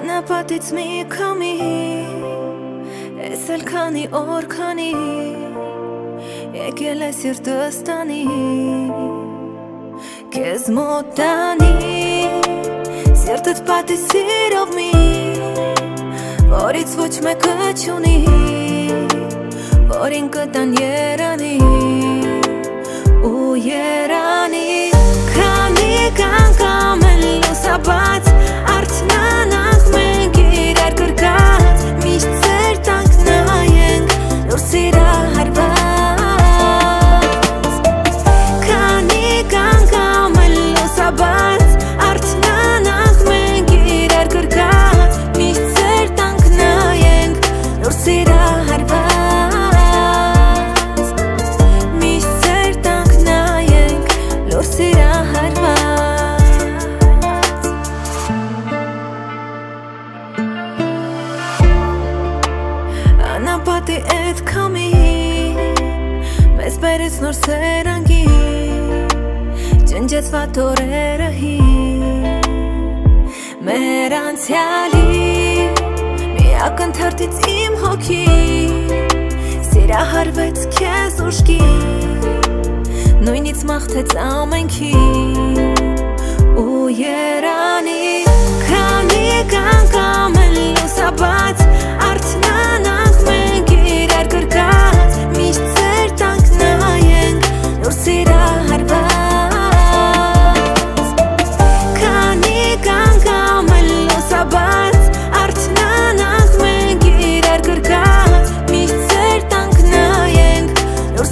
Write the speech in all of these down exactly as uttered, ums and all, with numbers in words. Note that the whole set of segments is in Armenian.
Անապատից մի քամի, ես էլ քանի օր քանի եկել ես սիրտս տանի, քեզ մոտանի, սիրտդ պատի սիրով մի, որից ոչ մեկը չունի, որին կտան երանի ու երանի, քանի կանգամ են լուսաբաց, արթնանանք մենք իրար կրկած, միշտ ձեր տանք նայենք, նոր սիրահարված, քանի կանգամ են լուսաբաց, արթնանանք մենք իրար կրկած, միշտ ձեր տանք նայենք, նոր սիրահարված, միշտ ձեր տանք նայենք, նոր սիրահարված. Անապատի էդ քամի մեզ բերեց նոր սերանգի, ջնջեցված օրերը հին, մեր անցյալի մի ակնթարթից իմ հոգի սիրահարվեց քեզ ուշքի, նույնից մաղթեց ամենքին ու երանի, քանի կանգամ են լուսաբաց, արթնանանք մենք իրար կրկած, միշտ ձեր տանք նայենք, նոր սիրահարված, քանի կանգամ են լուսաբաց, արթնանանք մենք իրար կրկած, միշտ ձեր տանք նայենք, նոր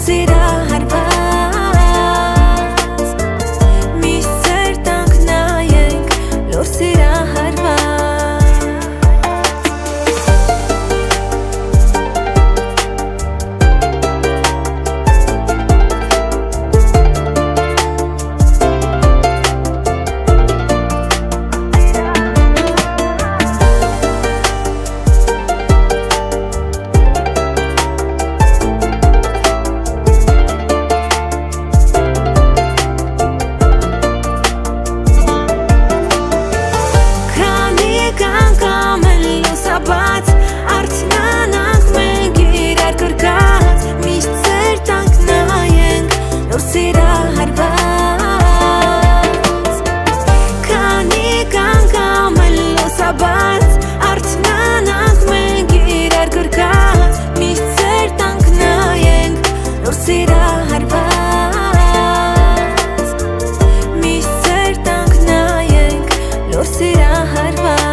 սիրահարված, միշտ ձեր տանք նայենք, նոր սիրահարված. Արթնանանք մենք իրար կրկած, միշտ ձեր տանք նայենք, նոր սիրահարված, քանի կանգամ են լուսաբաց, արթնանանք մենք իրար կրկած, միշտ ձեր տանք նայենք, նոր սիրահարված, միշտ ձեր տանք նայենք, նոր սիրահարված.